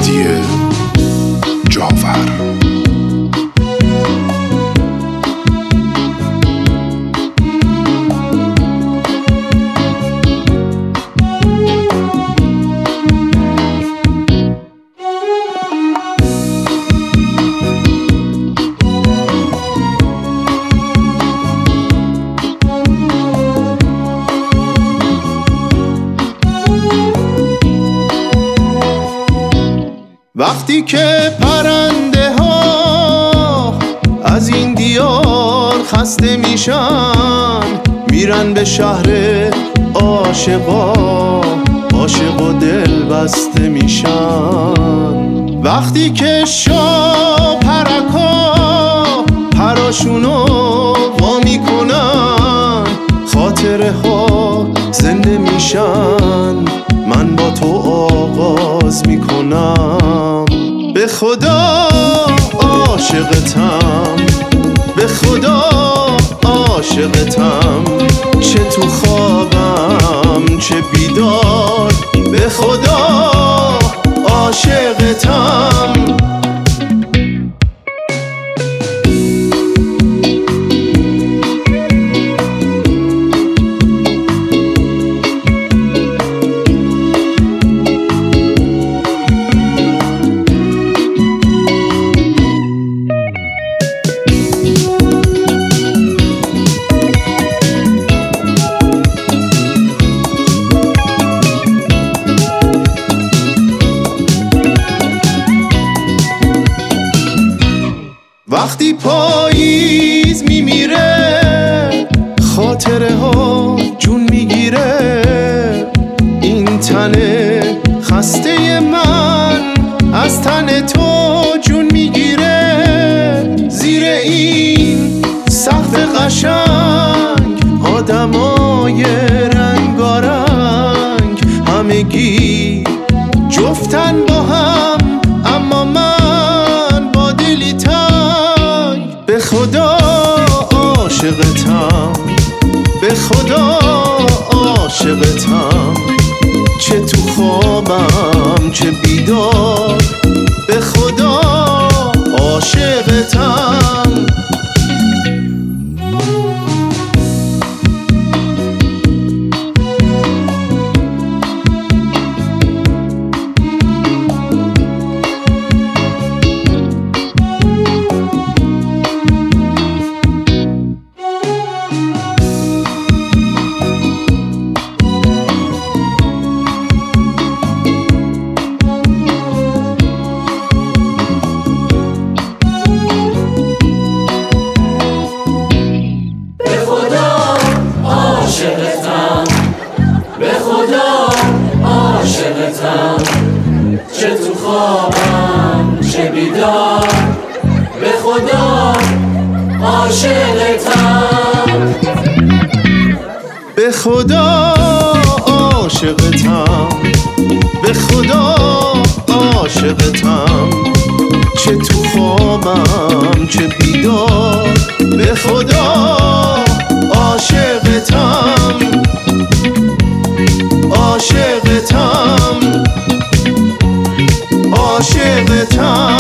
مهدی جاور. وقتی که پرنده ها از این دیار خسته میشن، میرن به شهر عاشقا، عاشق و دل بسته میشن. وقتی که پرکا پراشونو وا میکنن، خاطره ها زنده میشن. من با تو آغاز میکنم، به خدا عاشقتم، به خدا عاشقتم، چه تو خوابم چه بیدار، به خدا عاشقتم. وقتی پاییز میمیره، خاطره ها جون میگیره. این تن خسته من از تن تو جون میگیره. زیر این سقف قشنگ آدمای رنگارنگ، همگی جفتن با هم، اما من با دلی تنگ. به خدا عاشقتم، به خدا عاشقتم، چه تو خوابم چه بیدار، به خدا عاشقتم. چه تو خوابم چه بیدار، به خدا عاشقتم، به خدا عاشقتم، به خدا عاشقتم، چه تو خوابم چه بیدار، به خدا عاشقتم، عاشقتم، عاشقتم.